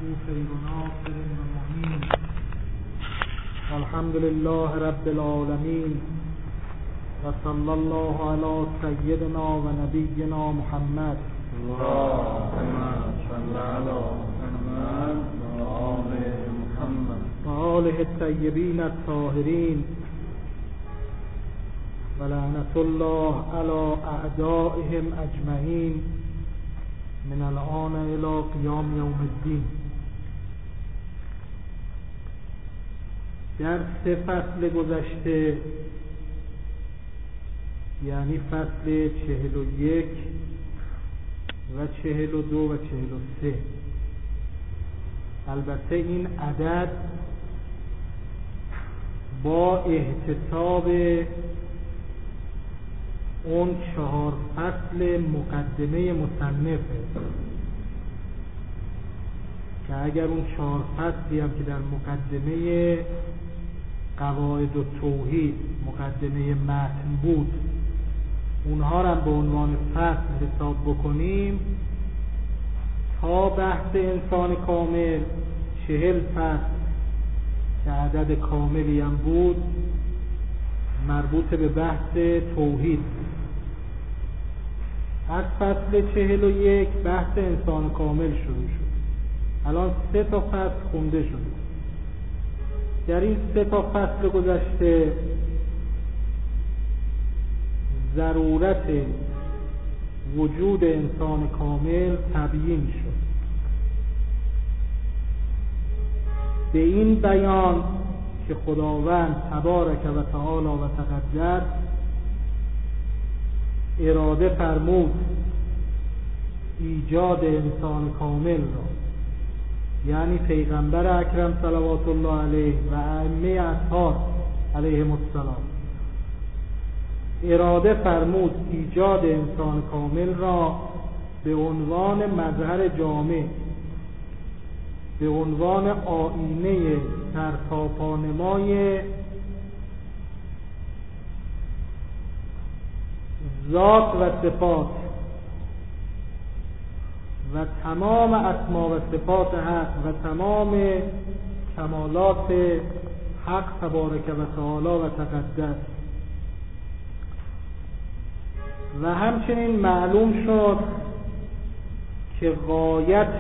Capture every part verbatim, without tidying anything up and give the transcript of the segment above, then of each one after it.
خير ناصر ومعين. الحمد لله رب العالمين، وصلى الله على سيدنا ونبينا محمد. اللهم صل على محمد وآل محمد وآله الطيبين الطاهرين، ولعنة الله على أعدائهم أجمعين من الآن إلى قیام یوم الدین. در سه فصل گذشته، یعنی فصل چهل و یک و چهل و دو و چهل و سه، البته این عدد با احتساب اون چهار فصل مقدمه مصنفه که اگر اون چهار فصلی هم که در مقدمه قواعد و توحید مقدمه متن بود اونها را به عنوان فصل حساب بکنیم، تا بحث انسان کامل چهل فصل که عدد کاملی هم بود مربوط به بحث توحید. از فصل چهل و یک بحث انسان کامل شروع شد. الان سه تا فصل خونده شد. در این سه تا فصل گذشته ضرورت وجود انسان کامل تبیین شد. به این بیان که خداوند تبارک و تعالی و تقدس اراده فرمود ایجاد انسان کامل را، یعنی پیغمبر اکرم صلوات الله علیه و ائمه اطهار علیهم السلام، اراده فرمود ایجاد انسان کامل را به عنوان مظهر جامع، به عنوان آیینه سرتاپانمای ذات و صفات و تمام اسما و صفات حق و تمام کمالات حق تبارک و تعالی و تقدس. و همچنین معلوم شد که غایت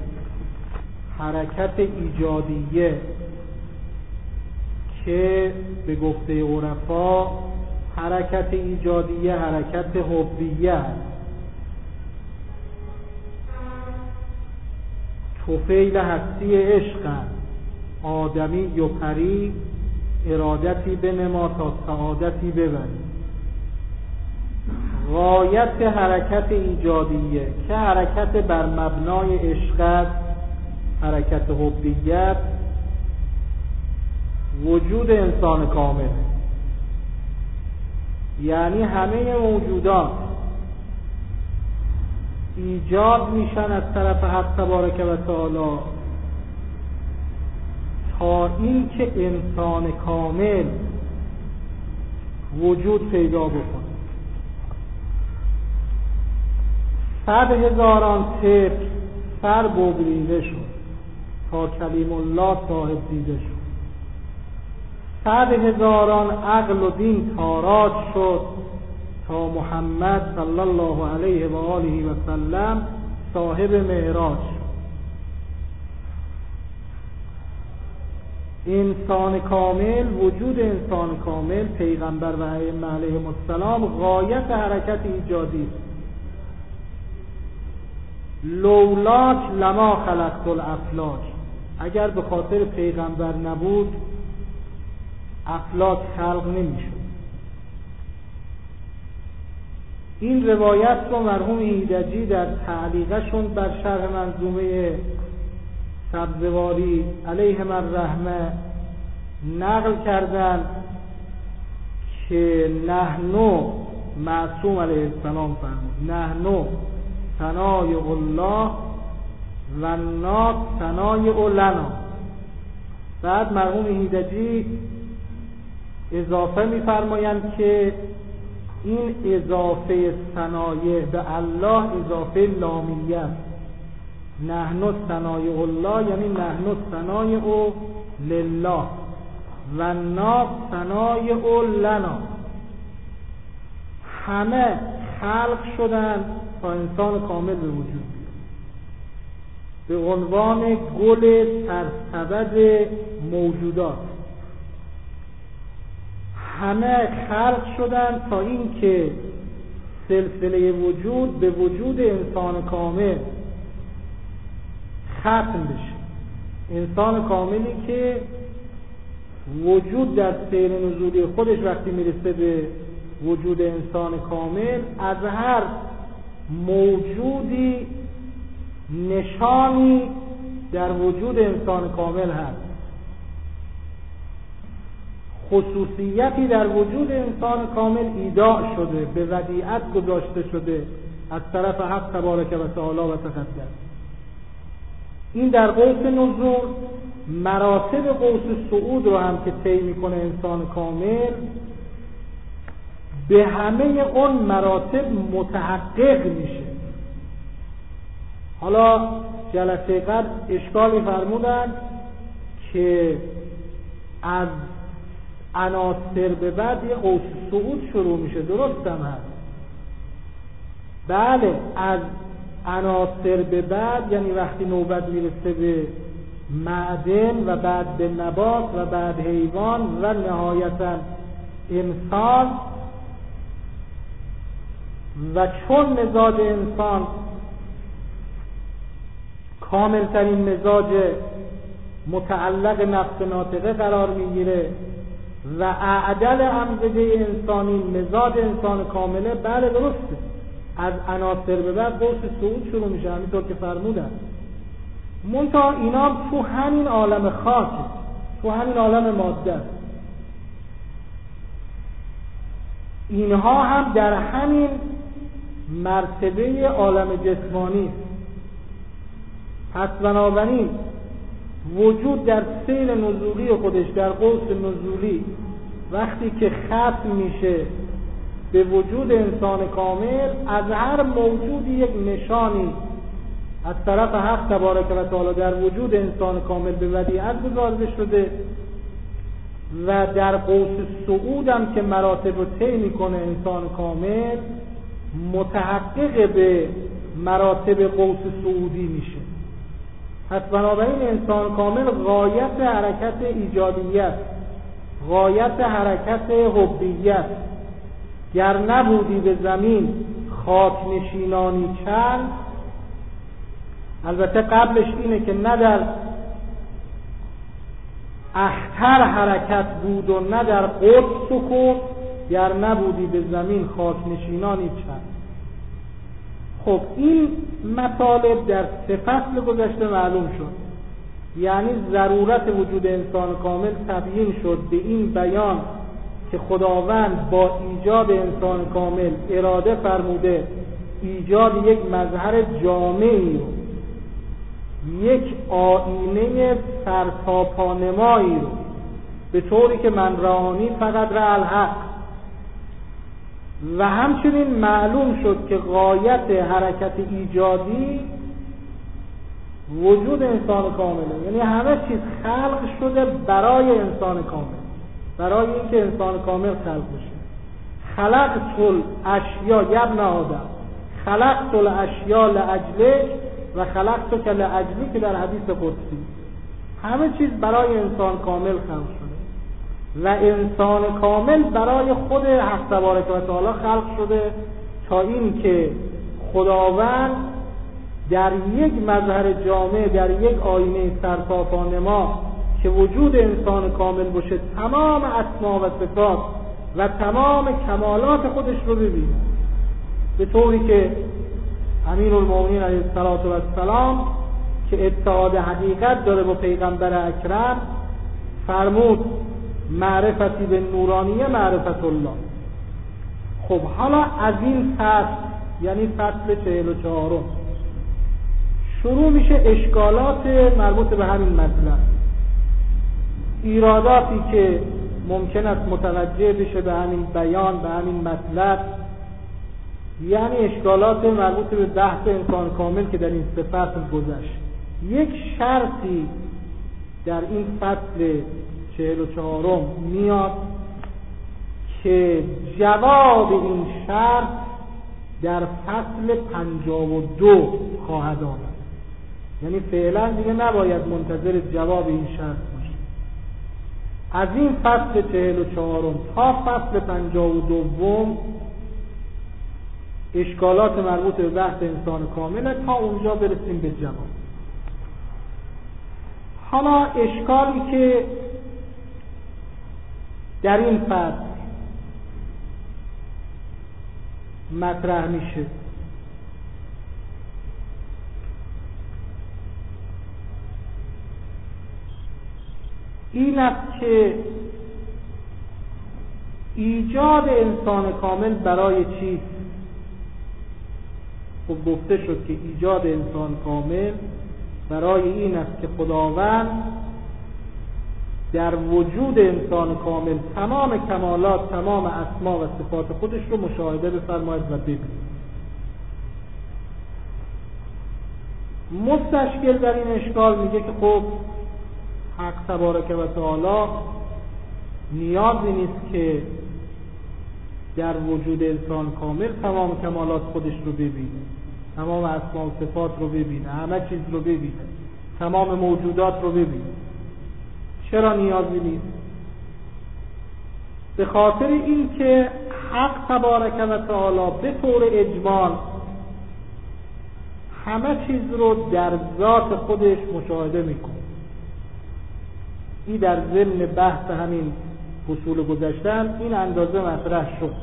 حرکت ایجادیه که به گفته عرفا حرکت ایجادیه حرکت حبیه است، طفیل هستی عشق است، آدمی و پری ارادتی بنما تا سعادتی ببری. غایت حرکت ایجادیه که حرکت بر مبنای عشق است، حرکت حبیت، وجود انسان کامل، یعنی همه موجودات ایجاد میشن از طرف حق تبارک و تعالی تا این که انسان کامل وجود پیدا بکنه. صد هزاران طفل سر ببریده شد تا کلیم الله صاحب دیده شد. صد هزاران عقل و دین تاراج شد تا محمد صلی الله علیه و آله و سلم صاحب معراج شد. انسان کامل، وجود انسان کامل، پیغمبر و ائمه علیهم السلام غایت حرکت ایجادی. لولاک لما خلقت الافلاک، اگر به خاطر پیغمبر نبود افلاک خلق نمیشد. این روایت رو مرحوم ایدجی در تعلیقشون بر شرح منظومه سبزواری علیهم الرحمه نقل کردن که نحنو، معصوم علیه السلام فرمود، نحنو ثنای الله و نات ثنای لنا. بعد مرحوم ایدجی اضافه می‌فرمایند که این اضافه ثنایه به الله اضافه لامیه است، نحن صنایع الله یعنی نحن صنایع لله و الناس صنایع لنا. همه خلق شدن تا انسان کامل به وجود بیاد، به عنوان گل سرسبد موجودات. همه خلق شدن تا این که سلسله وجود به وجود انسان کامل ختم بشه. انسان کاملی که وجود در سیر نزولی خودش وقتی میرسه به وجود انسان کامل، از هر موجودی نشانی در وجود انسان کامل هست، خصوصیتی در وجود انسان کامل ایداع شده، به ودیعت گذاشته شده از طرف حق تبارک و تعالی و تقدس. این در قوس نزول. مراتب قوس صعود رو هم که طی میکنه انسان کامل، به همه اون مراتب متحقق میشه. حالا جلسه قبل اشکالی فرمودن که از عناصر به بعد یه قوس صعود شروع میشه. درست هم هست. بله، از عناصر به بعد یعنی وقتی نوبت میرسه به معدن و بعد به نبات و بعد حیوان و نهایتا انسان، و چون مزاج انسان کاملترین مزاج متعلق نفس ناطقه قرار میگیره و اعدل امزجه انسانی مزاج انسان کامله، بله درسته، از عناصر به بعد قوس صعود شروع میشه، همینطور که فرمودن. منتها اینا تو همین عالم خاک، تو همین عالم ماده، اینها هم در همین مرتبه عالم جسمانی. پس بنابراین وجود در سیر نزولی خودش، در قوس نزولی، وقتی که ختم میشه به وجود انسان کامل، از هر موجودی یک نشانی از طرف حق تبارک و تعالی در وجود انسان کامل به ودیعت گذاشته شده. و در قوس صعود هم که مراتب رو طی میکنه انسان کامل، متحقق به مراتب قوس صعودی میشه. پس بنابراین انسان کامل غایت حرکت ایجادیت، غایت حرکت حبیت. گر نبودی به زمین خاک نشینانی چند، البته قبلش اینه که نه در اختر حرکت بود و نه در قدس سکون، گر نبودی به زمین خاک نشینانی چند. خب این مطالب در سه فصل گذشته معلوم شد، یعنی ضرورت وجود انسان کامل تبیین شد به این بیان که خداوند با ایجاد انسان کامل اراده فرموده ایجاد یک مظهر جامعی رو، یک آینه سرتاپانمایی رو، به طوری که من رآنی فقط رأى الحق. و همچنین معلوم شد که غایت حرکت ایجادی وجود انسان کامله، یعنی همه چیز خلق شده برای انسان کامل، برای اینکه انسان کامل خلق بشه. خلقت الاشیاء یا ابن آدم، خلقت الاشیاء لاجلک و خلقتک لاجلی، که در حدیث قدسی همه چیز برای انسان کامل خلق شده و انسان کامل برای خود حق تبارک و تعالی خلق شده، تا این که خداوند در یک مظهر جامع، در یک آینه سرتاپانما که وجود انسان کامل باشه، تمام اسما و صفات و تمام کمالات خودش رو ببینه، به طوری که امیرالمومنین علیه السلام که اتحاد حقیقت داره با پیغمبر اکرم فرمود معرفتی به نورانیه معرفت الله. خب حالا از این فصل، یعنی فصل چهل و چهارم، شروع میشه اشکالات مربوط به همین مطلب، ایراداتی که ممکن است متوجه بشه به همین بیان، به همین مطلب، یعنی اشکالات مربوط به بحث انسان کامل که در این سه فصل گذشت. یک شرطی در این فصل چهل و چهارم میاد که جواب این شرط در فصل پنجاه و دو خواهد آمد. یعنی فعلا دیگه نباید منتظر جواب این شرط باشید. از این فصل چهل و چهارم تا فصل پنجاه و دوم اشکالات مربوط به بحث انسان کامله تا اونجا برسیم به جواب. حالا اشکالی که در این فصل مطرح میشه این است که ایجاد انسان کامل برای چیست؟ خب گفته شد که ایجاد انسان کامل برای این است که خداوند در وجود انسان کامل تمام کمالات، تمام اسما و صفات خودش رو مشاهده بفرماید و ببینید. مستشکل در این اشکال میگه که خب حق تبارک و تعالی نیازی نیست که در وجود انسان کامل تمام کمالات خودش رو ببینه، تمام اسما و صفات رو ببینه، همه چیز رو ببینه، تمام موجودات رو ببینه. چرا نیازی نیست؟ به خاطر این که حق تبارک و تعالی به طور اجمال همه چیز رو در ذات خودش مشاهده میکنه. این در ضمن بحث همین فصول گذشتن این اندازه مطرح شد.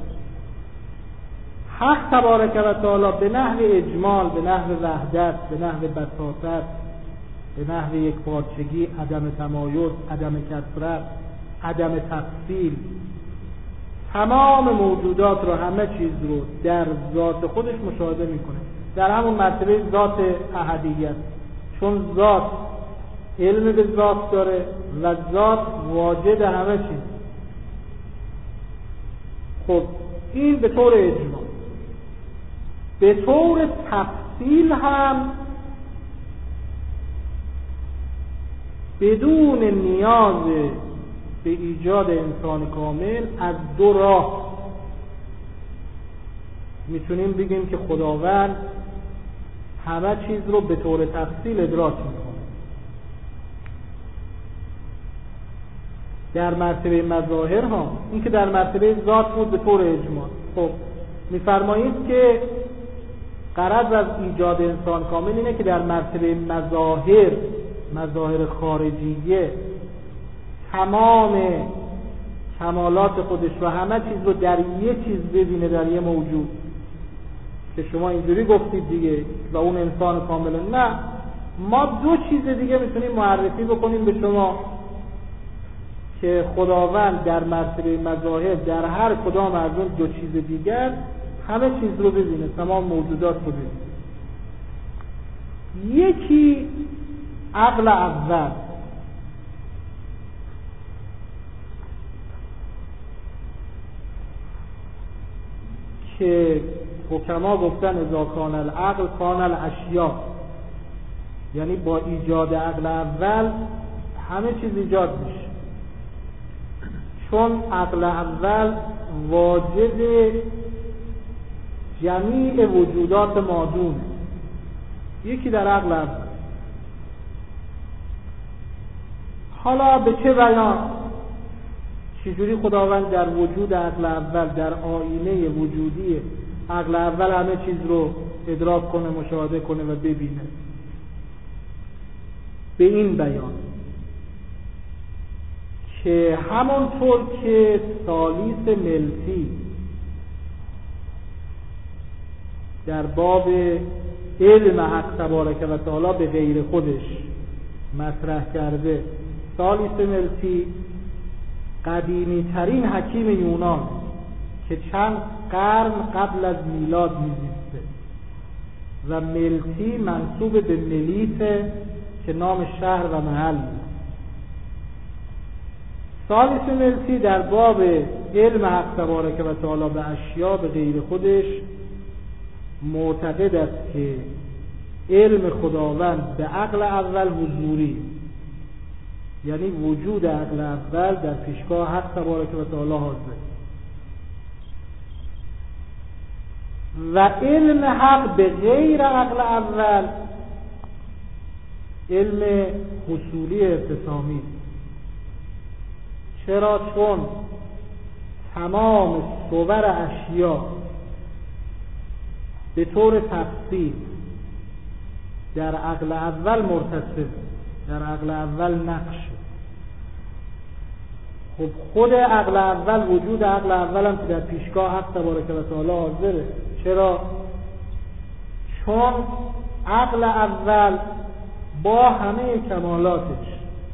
حق تبارک و تعالی به نحو اجمال، به نحو وحدت، به نحو بساطت، به نحو یک پارچگی، عدم تمایز، عدم کثرت، عدم تفصیل، تمام موجودات رو، همه چیز رو در ذات خودش مشاهده میکنه. در همون مرتبه ذات احدیت، چون ذات علم به ذات داره و ذات واجد همه چیز. خب این به طور اجمال. به طور تفصیل هم بدون نیاز به ایجاد انسان کامل از دو راه میتونیم بگیم که خداوند همه چیز رو به طور تفصیل ادراک میکنه. در مرتبه مظاهر ها، این که در مرتبه ذات بود به طور اجمال. خب میفرمایید که غرض از ایجاد انسان کامل اینه که در مرتبه مظاهر، مظاهر خارجیه، تمام کمالات خودش و همه چیز رو در یه چیز ببینه، در یه موجود. که شما اینجوری گفتید دیگه و اون انسان کامل. نه، ما دو چیز دیگه میتونیم معرفی بکنیم به شما که خداوند در مرتبه مظاهر در هر کدام از اون دو چیز دیگر همه چیز رو ببینه، تمام موجودات رو ببینه. یکی عقل اول که حکما گفتن اذا کان العقل کان الاشیاء، یعنی با ایجاد عقل اول همه چیز ایجاد میشه، چون عقل اول واجد جمیع وجودات مادون. یکی در عقل اول. حالا به چه بیان؟ چجوری خداوند در وجود عقل اول، در آینه وجودی عقل اول همه چیز رو ادراک کنه، مشاهده کنه و ببینه؟ به این بیان که همونطور که ثالیث ملتی در باب علم حق تبارک و تعالی به غیر خودش مطرح کرده، ثالیث ملتی قدیمی ترین حکیم یونان که چند قرن قبل از میلاد میزیسته و ملتی منسوب به ملیته که نام شهر و محل. ثالث ملتی در باب علم حق تبارک و تعالی به اشیا به غیر خودش معتقد است که علم خداوند به عقل اول حضوری، یعنی وجود عقل اول در پیشگاه حق تبارک و تعالی حاضر، و علم حق به غیر عقل اول علم حصولی اعتصامی. چرا؟ چون تمام صور اشیا به طور تفصیل در عقل اول مرتصف، در عقل اول نقش. خب خود عقل اول، وجود عقل اول هم که در پیشگاه حق تبارک و تعالی حاضره. چرا؟ چون عقل اول با همه کمالاتش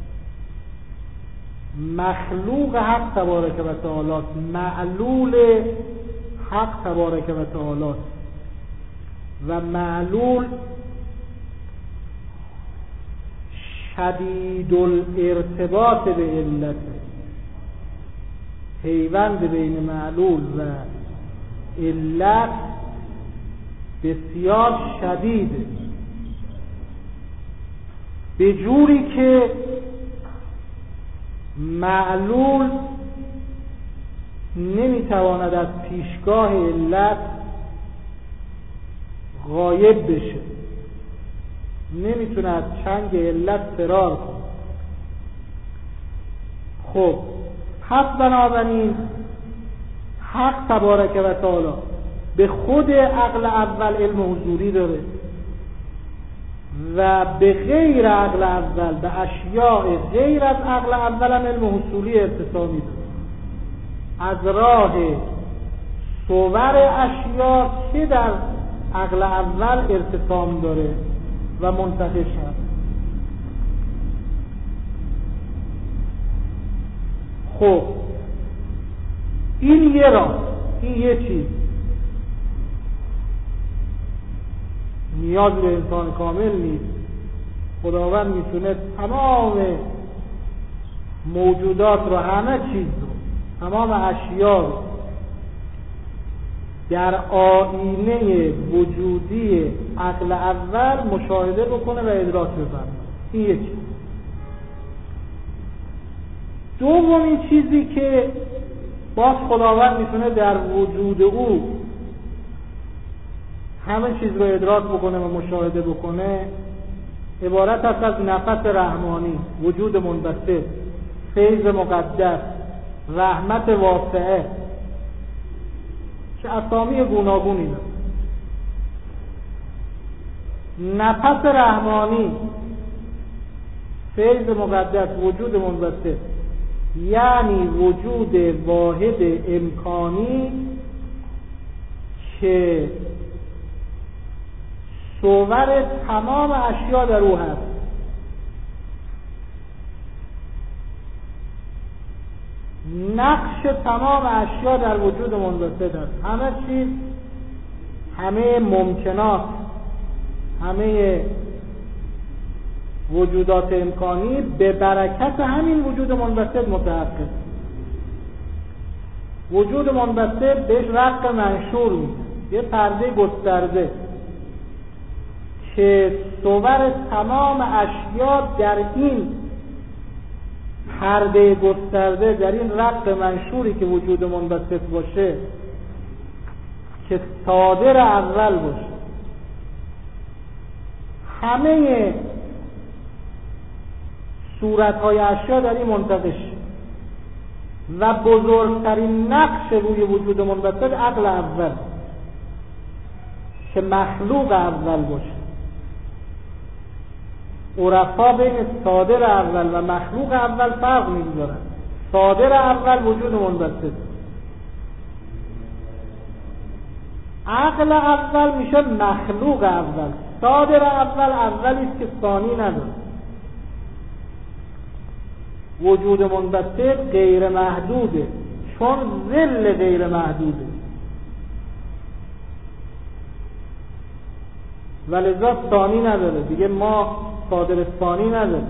مخلوق حق تبارک و تعالی، معلول حق تبارک و تعالی، و معلول شدید الارتباط به علت، پیوند بین معلول و علت بسیار شدیده، به جوری که معلول نمیتواند از پیشگاه علت غایب بشه، نمیتونه از چنگ علت فرار کنه. خب پس بنابراین حق تبارک و تعالی به خود عقل اول علم حضوری داره و به غیر عقل اول، به اشیاء غیر از عقل اول هم علم حصولی اعتصامی داره، از راه صور اشیاء که در عقل اول ارتسام داره و منتقش هست. خب این یه راه، این یه چیز، نیاز به انسان کامل نیست. خداوند میتونه تمام موجودات رو، همه چیز رو، تمام اشیا رو در آینه وجودی عقل اول مشاهده بکنه و ادراک بفرمه. این یه چیز. دومین چیزی که باز خداوند میتونه در وجود او همه چیز رو ادراک بکنه و مشاهده بکنه، عبارت است از نفس رحمانی، وجود منبسط، فیض مقدس، رحمت واسعه، چه اسامی گوناگونی داره. نفس رحمانی، فیض مقدس، وجود منبسط، یعنی وجود واحد امکانی که صور تمام اشیا در او هست. نقش تمام اشیا در وجود منبسط است. همه چیز، همه ممکنات، همه وجودات امکانی به برکت همین وجود منبسط متحقق. وجود منبسط بهش رق منشور میده، یه پرده گسترده که صور تمام اشیا در این پرده گسترده، در این رق منشوری که وجود منبسط باشه، که صادر اول باشه، همه صورتهای اشیا در این منتقش، و بزرگترین نقش روی وجود منبسط عقل اول که مخلوق اول باشه. عرفا بین صادر اول و مخلوق اول فرق می‌گذارن. صادر اول وجود منبسط، عقل اول میشه مخلوق اول. صادر اول اولی است که ثانی نداره. وجود منبسط غیر محدوده، چون ظل غیر محدوده، ولذا ثانی نداره. دیگه ما صادر ثانی نداره.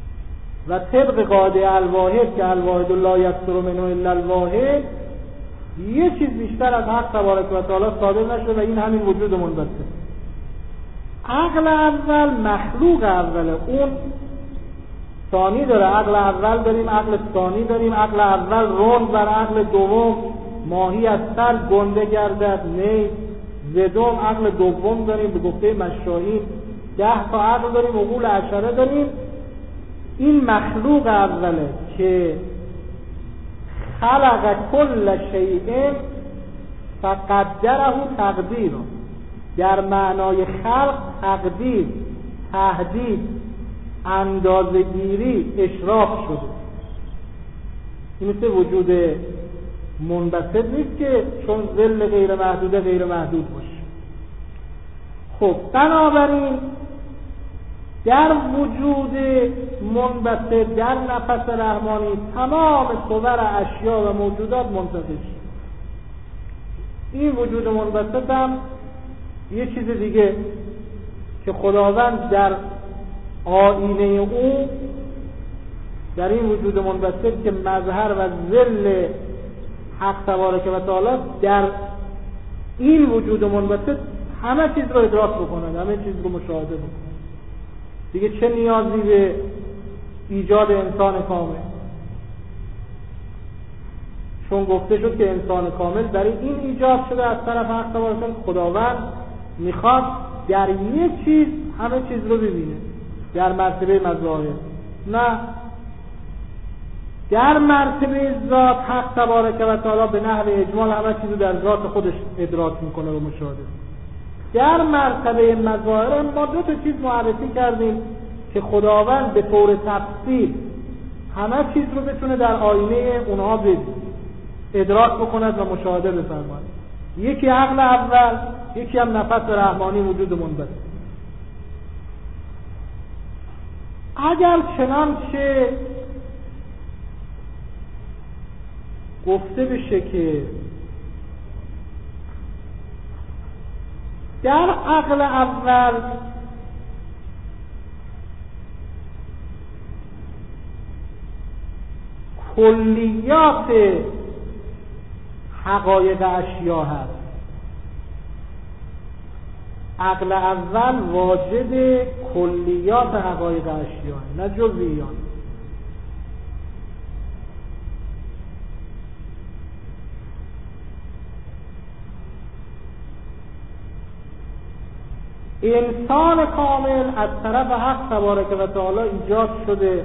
و طبق قاعده الواحد که الواحد لا یصدر منه الا الواحد، یه چیز بیشتر از حق تبارک و تعالی صادر نشده و این همین وجود منبسط. عقل اول مخلوق اوله، اون ثانی داره. عقل اول داریم، عقل ثانی داریم. عقل اول روند بر عقل دوم، ماهی از سر گنده گردد نیز زدوم. عقل دوم داریم به گفته مشاهین ده تا عقل داریم، عقول عشره داریم. این مخلوق اوله که خلق کل شیء فقدره تقدیر، در معنای خلق تقدیر، تهدید، اندازه‌گیری، اشراف شده. این مثل وجود منبسط نیست که چون ظل غیر محدوده غیر محدود باشه. خب بنابراین در وجود منبسط، در نفس رحمانی، تمام صور اشیا و موجودات منتفی شد. این وجود منبسط هم یه چیز دیگه که خداوند در آینه او، در این وجود منبسط که مظهر و ظل حق تبارک و تعالی، در این وجود منبسط همه چیز رو ادراک بکنند، همه چیز رو مشاهده بکنند. دیگه چه نیازی به ایجاد انسان کامل؟ چون گفته شد که انسان کامل برای این ایجاد شده از طرف حق تبارک و تعالی. خداوند میخواد در یک چیز همه چیز رو ببینه، در مرتبه مظاهر، نه در مرتبه ذات. حق تبارک و تعالی به نحو اجمال همه چیز رو در ذات خودش ادراک میکنه و مشاهده. در مرتبه مظاهر ما دو تا چیز معرفی کردیم که خداوند به طور تفصیل همه چیز رو بتونه در آینه اونها ببینه، ادراک بکند و مشاهده بفرماید. یکی عقل اول، یکی هم نفس رحمانی وجود منبسط. اگر چنانچه گفته بشه که در عقل اول کلیات حقایق اشیا هست، عقل اول واجد کلیات حقایق اشیا هست، نه جزئیات. انسان کامل از طرف حق تبارک و تعالی ایجاد شده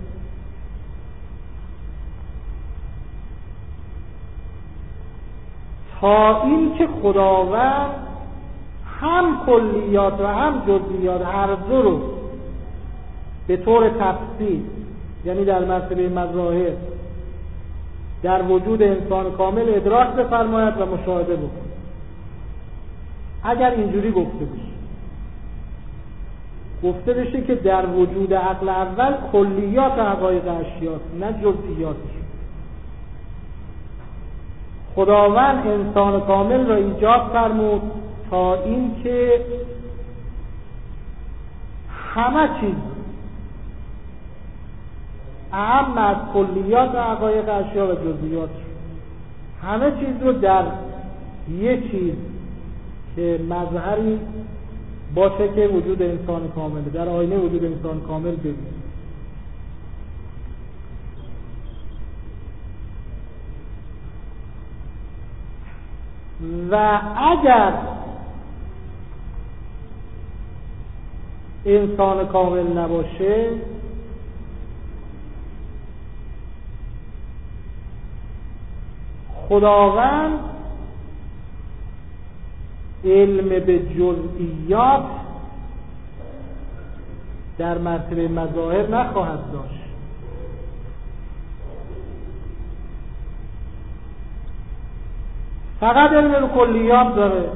تا این که خداوند هم کلیات و هم جزئیات هر دو رو به طور تفصیل، یعنی در مرتبه مظاهر، در وجود انسان کامل ادراک بفرماید و مشاهده بکنه. اگر اینجوری گفته بشه گفته بشه که در وجود عقل اول کلیات حقایق اشیاست، نه جزئیاتش. خداوند انسان کامل را ایجاد فرمود تا این که همه چیز اهم از کلیات حقایق اشیا و جزئیات، همه چیز رو در یک چیز که مظهری باشه که وجود انسان کامل، در آینه وجود انسان کامل ببینید. و اگر انسان کامل نباشه خداوند علم به جزئیات در مرتبه مظاهر نخواهد داشت. فقط علم به کلیات داره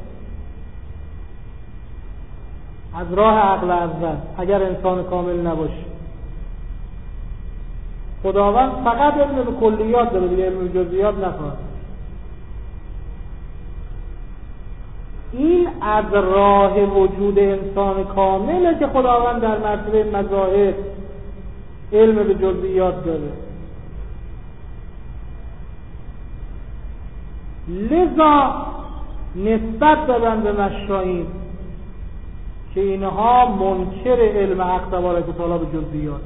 از راه عقل اول. اگر انسان کامل نباشه خداوند فقط علم به کلیات داره، دیگه علم به جزئیات نخواهد. این از راه وجود انسان کامله که خداوند در مرتبه مظاهر علم به جزئیات داره. لذا نسبت دادن به مشائین که اینها منکر علم حق تبارک و تعالی به جزئیات.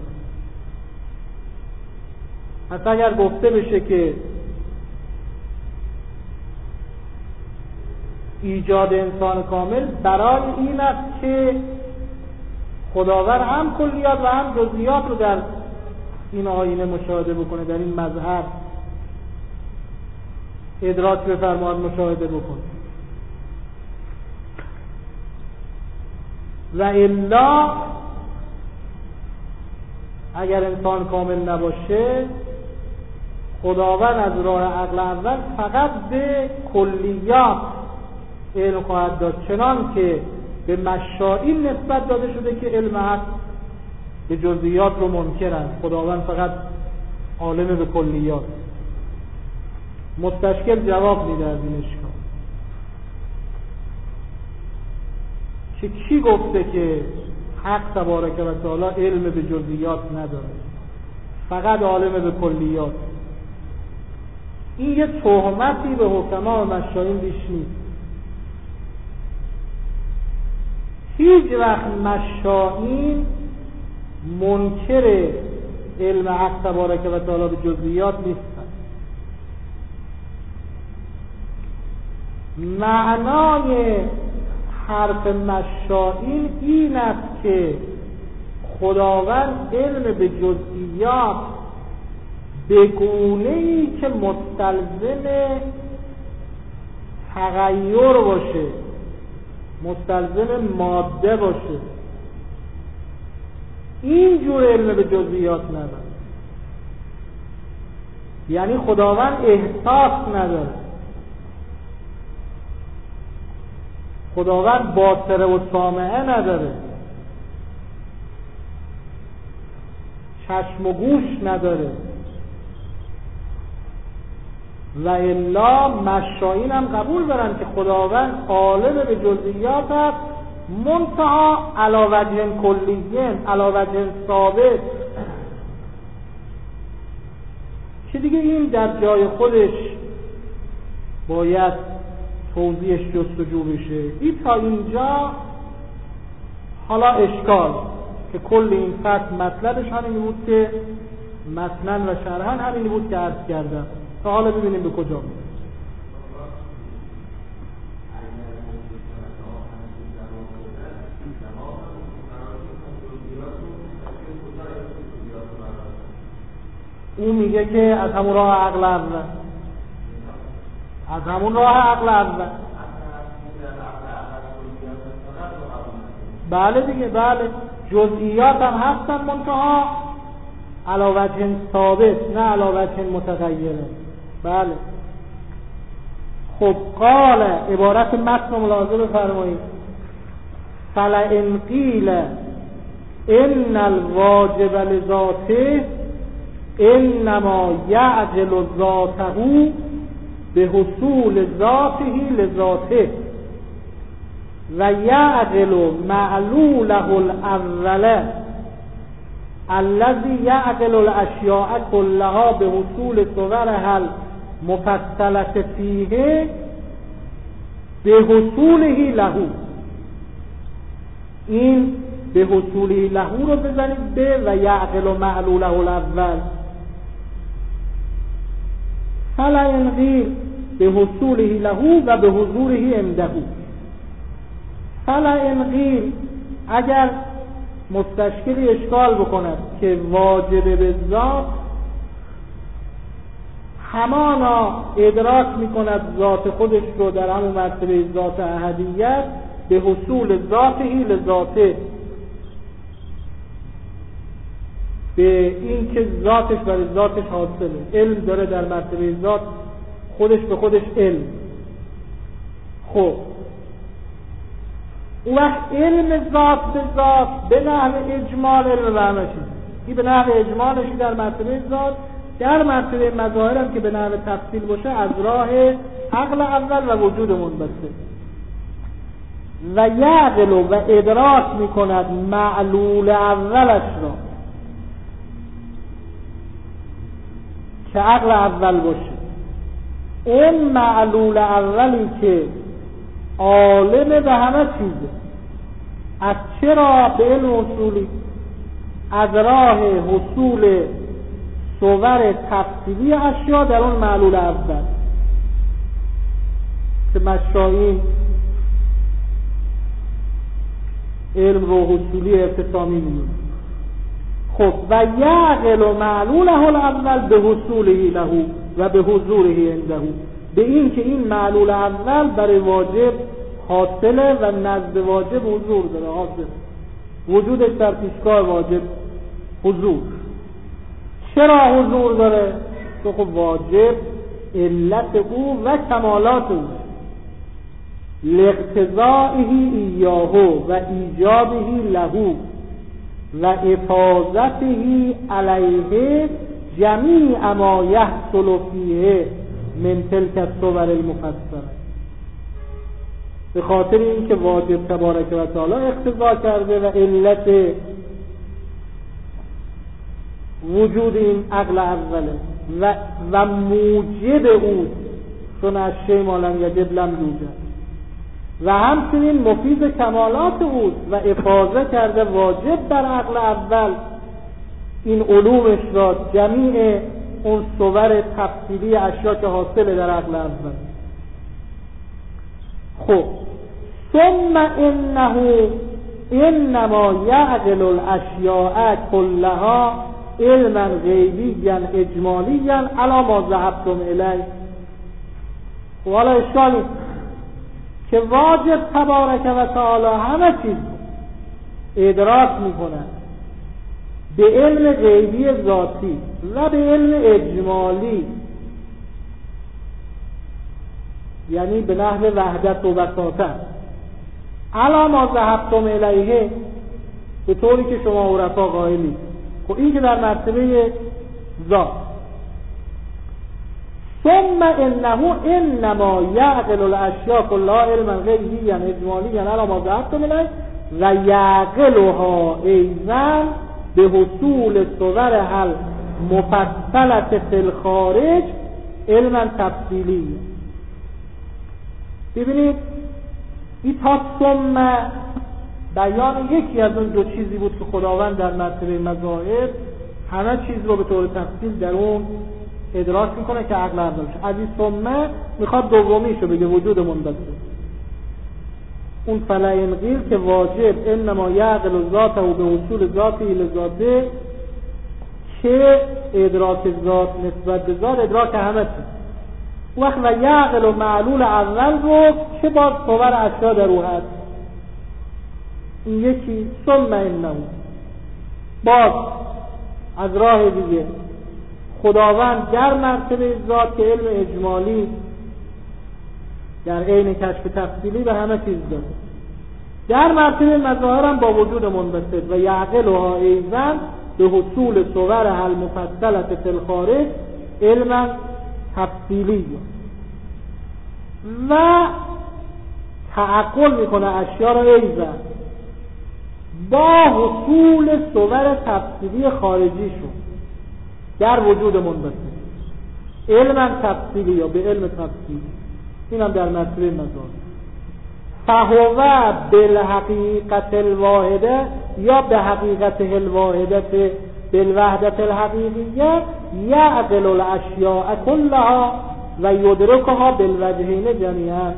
حتی اگر گفته بشه که ایجاد انسان کامل برای این است که خداوند هم کلیات و هم جزئیات رو در این آینه مشاهده بکنه، در این مظهر ادراک بفرماد، مشاهده بکنه. و الا اگر انسان کامل نباشه، خداوند از راه عقل اول فقط به کلیات علم خواهد داد، چنان که به مشائین نسبت داده شده که علم حق به جزئیات رو منکرند. خداوند فقط عالم به کلیات. مستشکل جواب میده از این اشکال که کی گفته که حق تبارک و تعالی علم به جزئیات نداره، فقط عالم به کلیات. این یه تهمتی به حکما و مشائین بیش نیست. هیچ وقت مشائین منکر علم حق تبارک و تعالی به جزئیات نیستن. معنای حرف مشائین این است که خداوند علم به جزئیات به گونه‌ای که مستلزم تغییر باشه، مستلزم ماده باشه، این جور علم به جزئیات نداره. یعنی خداوند احساس نداره، خداوند باصره و سامعه نداره، چشم و گوش نداره. و الا مشائین هم قبول دارن که خداوند عالم به جزئیات است، منتها علی وجه کلیه، علی وجه ثابت، که دیگه این در جای خودش باید توضیحش جستجو بشه. این تا اینجا حالا اشکال که کل این فصل مطلبش همین بود که متناً و شرحاً همین بود که عرض کردم. تا حالا ببینیم به کجا بود. او میگه که از همون راه عقل اول، از همون راه عقل اول. بله دیگه، بله جزئیات هم هستن، منتها علی وجه ثابت، نه علی وجه متغیره. بله. خب قال، عبارت متن ملاحظه بفرمایید. فلئن قیل ان الواجب لذاته انما یعجل ذاته به حصول ذاته لذاته و یعجل معلوله الاول الذي یعجل الاشیاء كلها به حصول صورها المفصلة فیه به حصوله له. این به حصوله له رو بزنید به و یعجل معلوله الاول. فلا ینقیل به حصوله له و به حضوره عنده. فلا ینقیل اگر مستشکلی اشکال بکند که واجب به ذات همانا ادراک میکند ذات خودش رو در همون مرتبه ذات احدیت به حصول ذاته لذاته، به این که ذاتش برای ذاتش حاصله، علم داره در مرتبه ذات، خودش به خودش علم. خب اون وقت علم ذات به ذات به نحو اجمال علم به همه چیز، این به نحو اجمالشی در مرتبه ذات، در مرتبه مظاهر هم که به نحو تفصیل باشه از راه عقل اول و وجود منبسط. و یعقل و ادراک میکند معلول اولش را که عقل اول باشه. اون معلول اولی که عالم به همه چیزه، از چرا به علم اصولی؟ از راه حصول صور تفصیلی اشیا در اون معلول اول که مشایین علم رو حصولی افتتامی می‌دونه. خب و یعقل و معلوله الاول به حصوله له و به حضوره عنده، به این که این معلول اول برای واجب حاصله و نزد واجب حضور داره، حاصل وجودش در پیشگاه واجب حضور. چرا حضور داره؟ تو خب واجب علت او و کمالات او لاقتضائه ایاه و ایجابه له و افاظته علیه جمیع ما یحصل فیه من تلک الصور المفصله. به خاطر اینکه واجب تبارک و تعالی اقتضا کرده و علت وجود این عقل اوله و, و موجب او، چون از شی ما لم یجب لم یوجد، و همچنین مفید کمالات او و افاظه کرده واجب در عقل اول این علومش را، جمیع اون صور تفصیلی اشیا که حاصله در عقل اول. خب ثم انه انما یعقل الاشیاء كلها علما غیبیا اجمالیا علی ما ذهبتم الیه. و حالا اشکالی که واجب تبارک و تعالی همه چیز ادراک میکنه به علم غیبی ذاتی و به علم اجمالی، یعنی به نحو وحدت و بساطه علی ما ذهبتم الیه، به طوری که شما عرفا قائلید. خب این که در مرتبه ذات. ثم انه انما یعقل الاشیاء كلها علما غیبیا اجمالیا علی ما ذهبتم الیه و یعقلها ایضا به حصول صور حل مفصلت فی الخارج علما تفصیلی. ببینید این تا ثم بیان یکی از اون دو چیزی بود که خداوند در مرتبه مذاهب همه چیز رو به طور تفصیل در اون ادراک میکنه که عقل اول شه. از این ثم میخواد دومیشو بگه، وجود منبسط. اون فلئن قیل که واجب انما یعقل ذاته و به حصول ذاتی لذاته، که ادراک ذات نسبت به ذات ادراک همه چیز. وقت و یعقل و معلول اول رو که باز صور اشیا در او هست، این یکی. ثم انه باز از راه دیگه خداوند در مرتبه ذات که علم اجمالی در عین کشف تفصیلی به همه چیز داره، در مرتبه مظاهر هم با وجود منبسط و یعقلها ایضا به حصول صور حل مفصلت فی الخارج علما تفصیلی و تعقل میکنه اشیا را ایضا با حصول صور تفصیلی خارجی شون در وجود منبسط علما تفصیلی یا به علم تفصیلی. این هم در مرتبه مظاهر. فهو بالحقیقت الواحده یا به حقیقت الواحده بالوحدت الحقیقیه یعقل الاشیاء كلها و یدرکها بالوجهین جمیعا.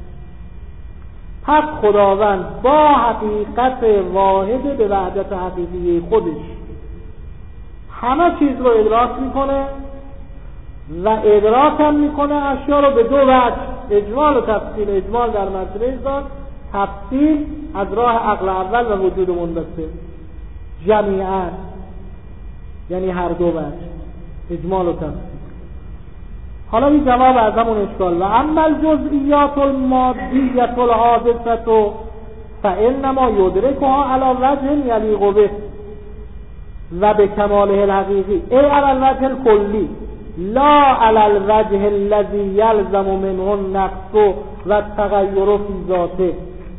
پس خداوند با حقیقت واحد به وحدت حقیقی خودش همه چیز رو ادراک میکنه و ادراک هم میکنه اشیا رو به دو وجه، اجمال و تفصیل. اجمال در مرتبه ذات، تفصیل از راه عقل اول و وجود منبسط جمیعا، یعنی هر دو وجه، اجمال و تفصیل. حالا این جواب از همون اشکال. و اما الجزئیات المادیت الحادثه فانما یدرکها علی وجه یلیق به و به کماله الحقیقی ای علی الوجه الکلی لا علی الوجه الذی یلزم منه النقص و التغیر فی ذاته.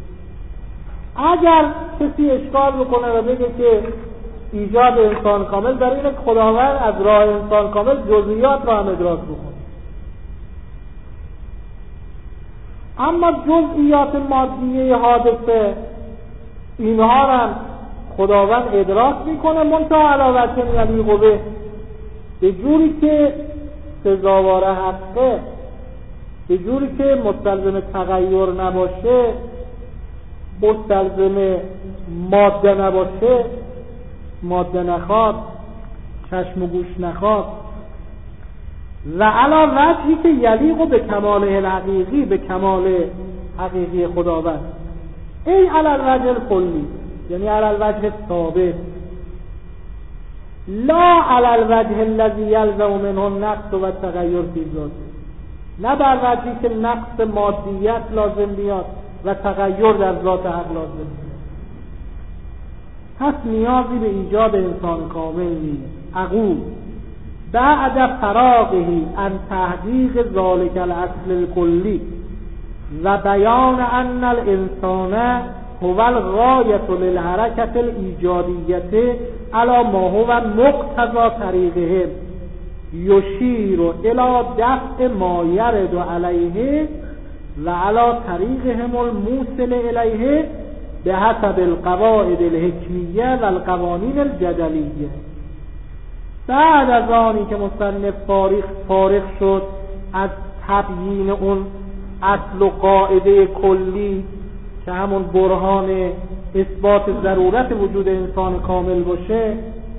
اگر کسی اشکال بکنه و بگه که ایجاد انسان کامل در اینه که خداوند از راه انسان کامل جزئیات را هم ادراک بکنه، اما جزئیات مادیه حادثه اینها هم خداوند ادراک میکنه، منتها علی وجه یلیق به، به جوری که سزاوار حقه، به جوری که مستلزم تغییر نباشه، مستلزم ماده نباشه، ماده نخواد، چشم و گوش نخواد، و علی وجهی که یلیق به کمال الحقیقی، به کمال حقیقی خداوند. ای علی الوجه الکلی، یعنی علی الوجه ثابت، لا علی الوجه الذی یلزم منه النقص و تغییر فی ذاته، نه بر وجهی که نقص مادیت لازم بیاد و تغییر در ذات حق لازم بیاد. پس نیازی به ایجاد انسان کامل نیست. اقول بعد فراغه عن تحقیق ذلک الاصل الکلی و بیان ان الانسان هو الغایة للحرکت الایجادیة علی ما هو مقتضى طریقهم یشیر الی دفع ما یرد علیه و علی طریقهم الموصل الیه به حسب القواعد الحکمیه و القوانین الجدلیه. بعد از آنی که مصنف فارغ فارغ شد از تبیین اون اصل و قاعده کلی که همون برهان اثبات ضرورت وجود انسان کامل باشه،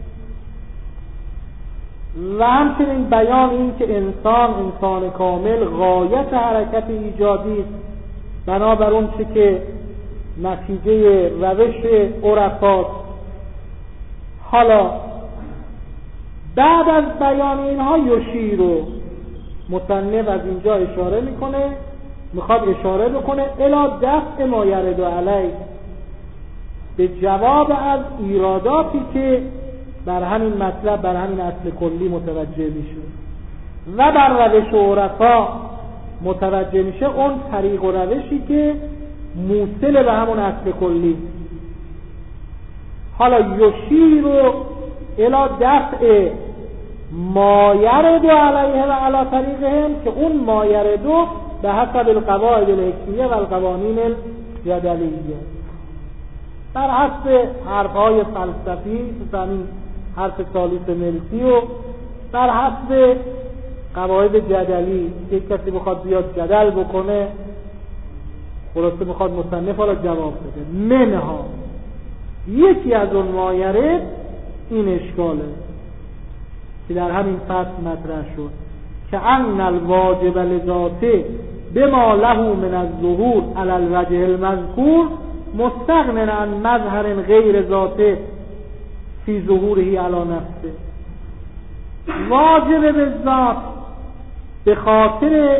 و همچنین بیان این که انسان انسان کامل غایت حرکت ایجادی بنابر اون چه که نتیجه روش عرفاست. حالا بعد از بیان اینها یشیر رو مصنف از اینجا اشاره میکنه، میخواد اشاره بکنه الی دفع ما یرد علیه، به جواب از ایراداتی که بر همین مطلب، بر همین اصل کلی متوجه میشه و بر روش عرفا متوجه میشه، اون طریق و روشی که موصل به همون اصل کلی. حالا یشیر رو الی دفع ما یرد علیه و علی طریقهم، که اون ما یرد به حسب القواعد الحکمیه و القوانین الجدلیه، بر حسب حرفهای فلسفی، مثلا این حرف ثالث ملکی، و بر حسب قواعد جدلی که کسی بخواد بیاد جدل بکنه، خلاصه بخواد مصنف حالا جواب بده. منها یکی از اون مایرد این اشکاله که در همین فصل مطرح شد که ان الواجب لذاته بما له من الظهور علی الوجه المذکور مستغن عن مظهر غیر ذاته فی ظهوره علی نفسه. واجب به ذات به خاطر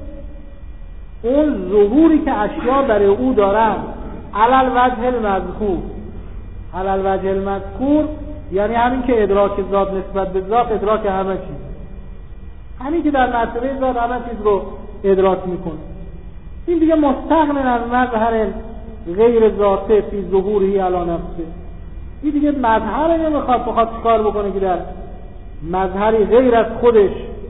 اون ظهوری که اشیا برای او دارند علی الوجه المذکور. علی الوجه المذکور یعنی همین که ادراک ذات نسبت به ذات ادراک همه چیز، همین که در مرتبه ذات همه چیز رو ادراک میکنه. این دیگه مستغن از مظهر غیر ذاته فی ظهوری علی نفسه، این دیگه مظهر نمیخواد بخواد چیکار بکنه که در مظهری غیر از خودش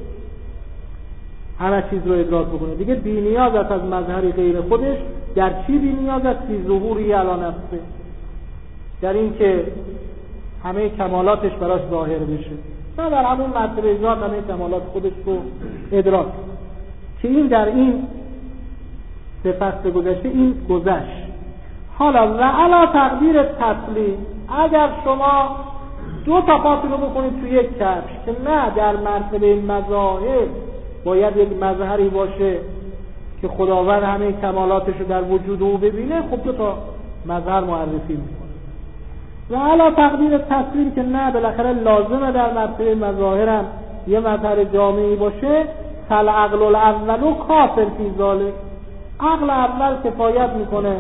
همه چیز رو ادراک بکنه. دیگه بی نیاز است از مظهری غیر خودش. در چی بی نیاز است؟ فی ظهوری علی نفسه، در این که همه کمالاتش براش ظاهر بشه، نه در همون مرتبه ذات همه کمالات خودش رو ادراک، که این در این سه فصل گذشته این گذشت. حالا و علا تقدیر تسلیم، اگر شما دو تا فاصله بکنید توی یک کفش که نه در مرتبه مظاهر باید یک مظهری باشه که خداوند همه کمالاتش رو در وجود او ببینه، خب دو تا مظهر معرفی میکنه. و علا تقدیر تسلیم که نه بالاخره لازمه در مرتبه مظاهرم یه مظهر جامعی باشه، فل عقل الاول کافر فی ذلک، عقل اول کفایت میکنه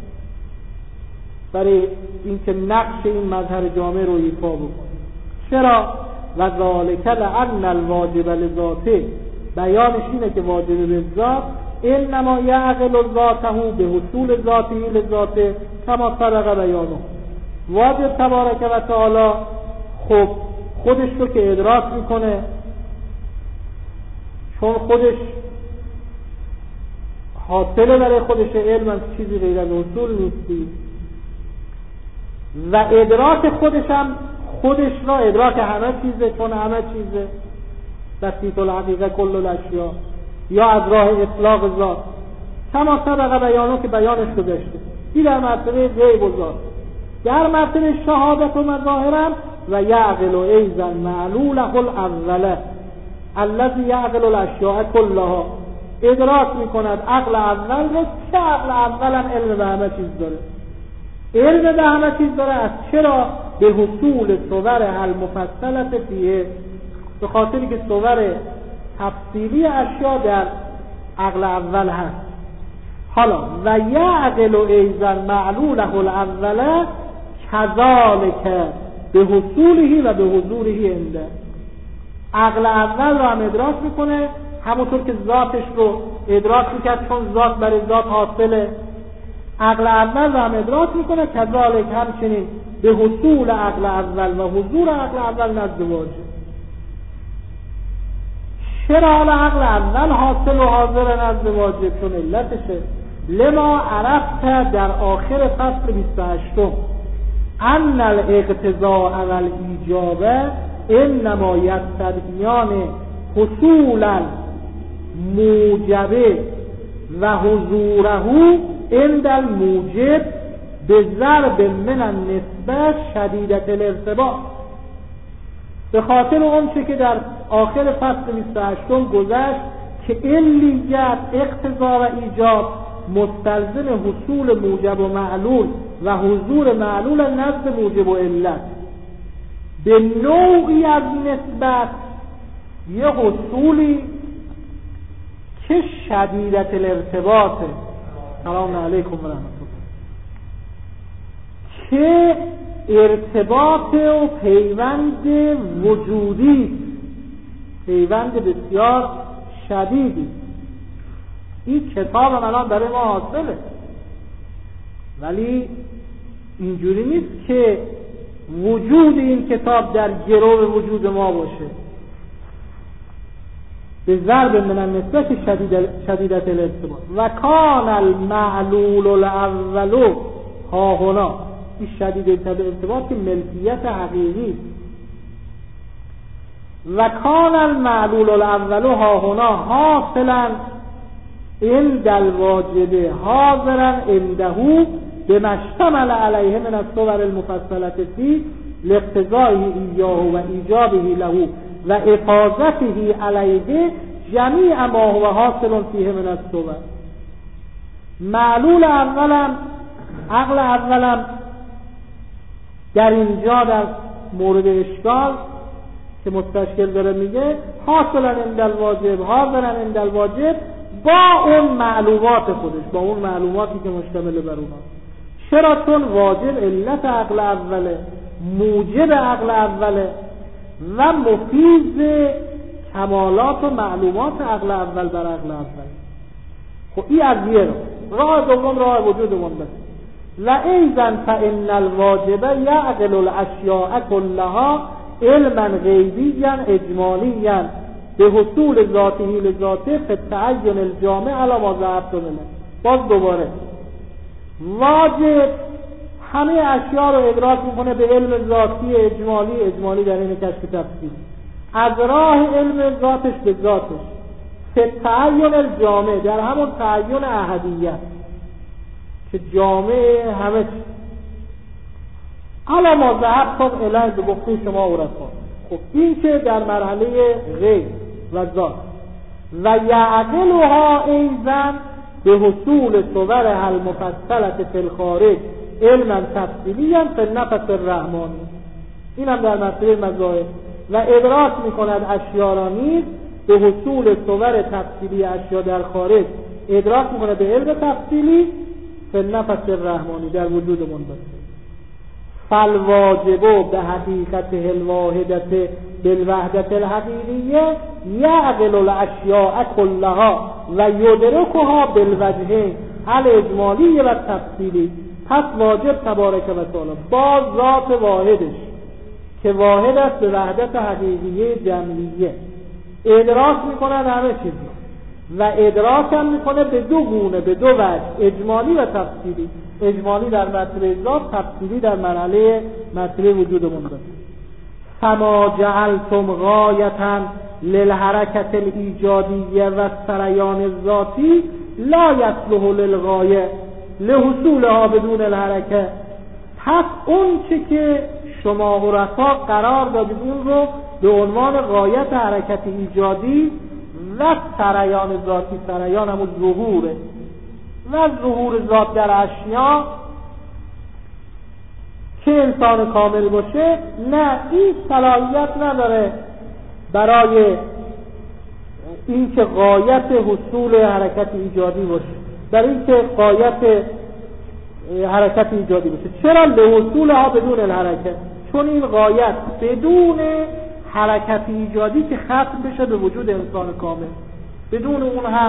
برای اینکه نقش این مظهر جامع رو ایفا بکنه. چرا؟ و ذالک لأن الواجب لذاته، بیانش اینه که واجب به ذات انما یعقل ذاته به حصول ذاته لذاته کما سبق بیانه. واجب تبارک و تعالی خب خودش رو که ادراک میکنه، چون خودش حاصله برای خودش علم هم چیزی غیر از اصول نیستی و ادراک خودش هم خودش را ادراک همه چیزه، چون همه چیزه بسیط الحقیقه کل الاشیاء، یا از راه اطلاق ذات کما سبق بیانو که بیانش گذشته. این در مرتبه غیب و ذات. در مرتبه شهادت و مظاهرم و یعقل و ایضا معلوله الاوله الذی یعقل الاشیاء کلها، ادراک میکند عقل اول رو که عقل اول هم علم به همه چیز داره، علم به همه چیز داره. از چرا؟ به حصول صور المفصلت فیه، به خاطری که صور تفصیلی اشیاء در عقل اول هست. حالا و یعقل و ایضا معلوله الاوله کذالک به حصوله و به حضوره عنده، عقل اول رو هم ادراک میکنه همونطور که ذاتش رو ادراک میکرد، چون ذات برای ذات حاصله. عقل اول رو هم ادراک میکنه کذالک همچنین به حصول عقل اول و حضور عقل اول نزد واجب. چرا حالا عقل اول حاصل و حاضر نزد واجب؟ چون علتشه لما عرفت در آخر فصل بیست و هشت ان الاقتضاء و الایجاب انما یستدعیان حصول الموجب و حضوره عند الموجب به ضرب من النسبه شدیدت الارتباط. به خاطر اون چه که در آخر فصل بیست و هشت گذشت که علیت اقتضا و ایجاب مستلزم حصول موجب و معلول و حضور معلول نزد موجب و علت، به نوعی از نسبت یه حصولی که شدیدت الارتباطه، سلام علیکم و رحمت الله، که ارتباط و پیوند وجودی، پیوند بسیار شدیدی. این کتاب هم الان برای ما حاصله، ولی اینجوری نیست که وجود این کتاب در گرو وجود ما باشه. به ضرب من النسبت شدیدت الارتباط و کان المعلول الاول ها هنا، این شدیدت الارتباط که ملکیت حقیقی. و کان المعلول الاول ها هنا حاصلا عند الواجب حاضرا عنده بما اشتمل علیه من الصور المفصلة فی لاقتضائه ایاه و ایجابه له و افاظته علیه جمیع ما هو حاصل فیه من الصور. معلول اولم، عقل اولم در اینجا در مورد اشکال که مستشکل داره میگه حاصلا عند الواجب حاضرا عند الواجب با اون معلومات خودش، با اون معلوماتی که مشتمل بر اونها. چرا؟ چون واجب علت عقل اوله، موجب عقل اوله و مفیض کمالات و معلومات عقل اول بر عقل اول. خب این از یه راه دوم راه وجودمون بس. و ایضا فان الواجب یعقل الاشیاء کلها علما غیبیا اجمالیا به حصول ذاته لذاته فی التعین الجامع علی ما ذهبت منه. باز دوباره واجب همه اشیاء رو ادراک میکنه به علم ذاتی اجمالی، اجمالی در این کشف تفصیل از راه علم ذاتش به ذاتش، فی التعین الجامع در همون تعین احدیت که جامع همه چی علی ما ذهبت الیه به گفته شما عرفا. خب این که در مرحله غیب و ذات و یعقلها ایضا به حصول صور المفصلة فی الخارج علما تفصیلیا فی النفس الرحمانی، این هم در مرحله مظاهر. و ادراک میکند اشیاء را نیز به حصول صور تفصیلی اشیاء در خارج ادراک میکند به علم تفصیلی فی النفس الرحمانی در وجود منبسط. فالواجب به حقیقت الواحدت بالوحدت الحقیقیه یعقل الاشیاء کلها و یدرکها بالوجه الاجمالی و تفصیلی. پس واجب تبارک و تعالی با ذات واحدش که واحد است به وحدت حقیقیه جمعیه ادراک میکنند همه چیز و ادراک هم میکنه به دو گونه، به دو وجه، اجمالی و تفصیلی. اجمالی در مرتبه ذات، تفصیلی در مرحله مرتبه وجود منضبط. فما جعلتم غایة للحرکت الایجادیه و سریان الذاتی لا یصلح للغایه لحصولها بدون الحرکه. پس اون چه که شما عرفا قرار دادید اون رو به عنوان غایت حرکت ایجادی و سریان ذاتی، سریان همون ظهوره و ظهور ذات در اشیا که انسان کامل باشه، نه این صلاحیت نداره برای این که غایت حصول حرکت ایجادی باشه، برای این که غایت حرکت ایجادی باشه. چرا؟ لحصولها بدون الحرکت، چون این غایت بدون حرکت ایجادی که ختم بشه به وجود انسان کامل، بدون اون هم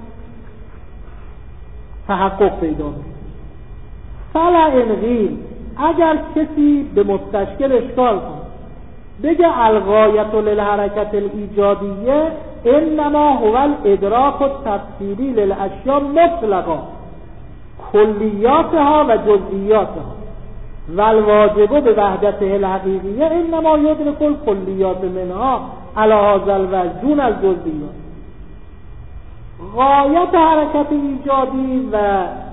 تحقق پیدا میشه. فلا انقیل، اگر کسی به مستشکل اشکال کنه بگه الغایت للحرکت الایجادیه انما هو الادراک التفصیلی للاشیاء مطلقا کلیاتها و جزئیاتها و الواجب به وحدته الحقیقیه انما یدرک الکلیات منها علی هذا الوجه دون الجزئیات. غایت حرکت ایجادی و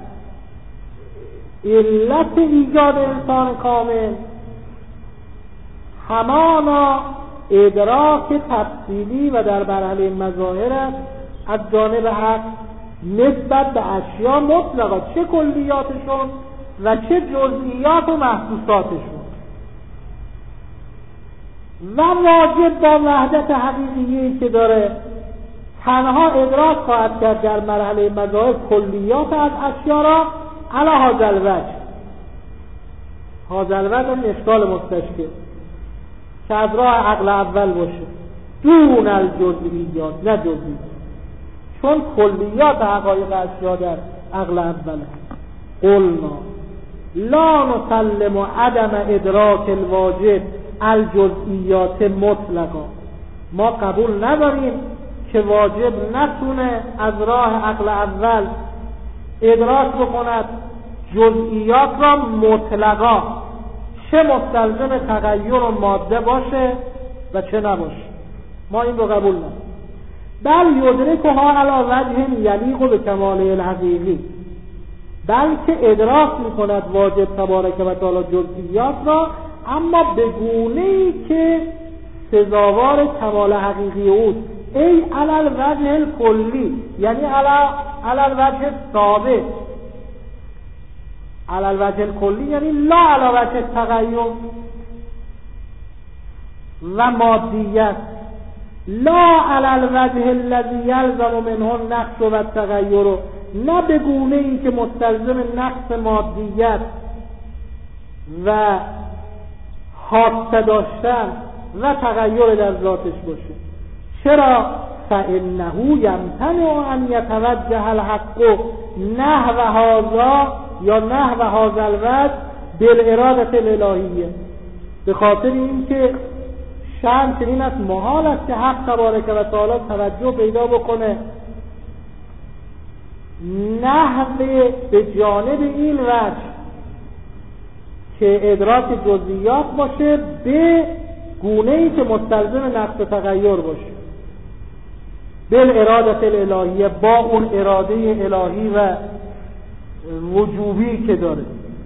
علت ایجاد انسان کامل همانا ادراک تفصیلی و در مرحله مظاهر است از جانب حق نسبت به اشیا مطلقا، چه کلیاتشون و چه جزئیات و محسوساتشون، و واجب با وحدت حقیقیه‌ای که داره تنها ادراک خواهد کرد در مرحله مظاهر کلیات از اشیا را علی هذا الوجه. هذا الوجه هم اشکال مستشکل که از راه عقل اول باشه دون الجزئیات، نه جزئیات، چون کلیات حقایق اشیا در عقل اوله. قلنا لا نسلم عدم ادراک الواجب الجزئیات مطلقا، ما قبول نداریم که واجب نتونه از راه عقل اول ادراک بکند جزئیات را مطلقا، چه مستلزم تغییر و ماده باشه و چه نباشه. ما این رو قبول نداریم. بل یدرکها علی وجه یلیق به کماله الحقیقی، بلکه ادراک میکند واجب تبارک و تعالی جزئیات را، اما به گونه‌ای که سزاوار کمال حقیقی اوست. ای علی الوجه الکلی، یعنی علی علی الوجه ثابت. علی الوجه الکلی یعنی لا علی وجه تغییر و مادیت، لا علی الوجه الذی یلزم منه النقص و التغییر، نه به گونه ای که مستلزم نقص مادیت و حادثه داشتن و تغییر در ذاتش باشه. چرا؟ فإنه یمتنع ان یتوجه الحق نحو هذا یا نحو هذا الوجه بالإراده الالهیه، به خاطر اینکه شأن چنین است، محال است که حق تبارک و تعالی توجه پیدا بکنه نحو به جانب این وجه که ادراک جزئیات باشه به گونه‌ای که مستلزم نقص و تغییر باشه، بالإراده الالهیه، با اون اراده الهی و وجوبی که داره.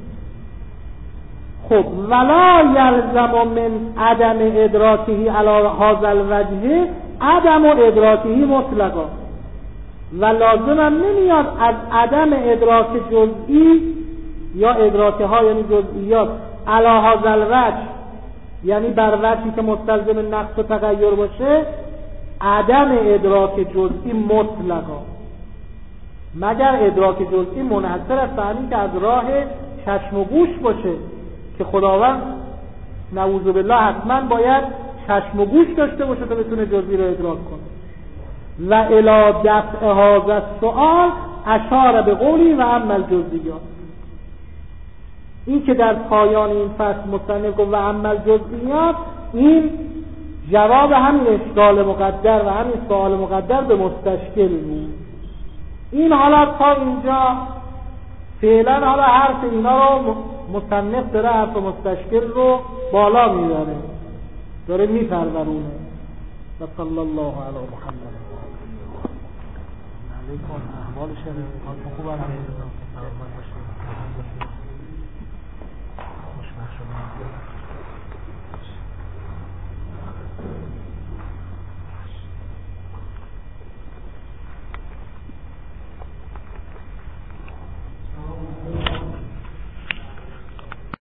خب ولا یلزم من عدم ادراکه علی هذا الوجه عدم ادراکه مطلقا، و لازم هم نمیاد از عدم ادراک جزئی یا ادراکه ها یعنی جزئیات علی هذا الوجه، یعنی بر وجهی که مستلزم نقص و تغییر باشه، عدم ادراک جزئی مطلقا، مگر ادراک جزئی منحصر است به همین که از راه چشم و گوش باشه که خداوند نعوذ بالله حتما باید چشم و گوش داشته باشه تا بتونه جزئی رو ادراک کنه. و الی دفع هذا السؤال اشار به قولی و اما الجزئیات، این که در پایان این فصل مصنف گفت و اما الجزئیات، این جواب همین اشکال مقدر و همین سوال مقدر به مستشکل بود. این حالا تا اینجا فعلا حالا حرف اینا رو مصنف داره حرف مستشکل رو بالا میبره، داره میپرورونه. و صلی الله علی محمد. علیکم احوال شده خوب هم خوشبخت شدم.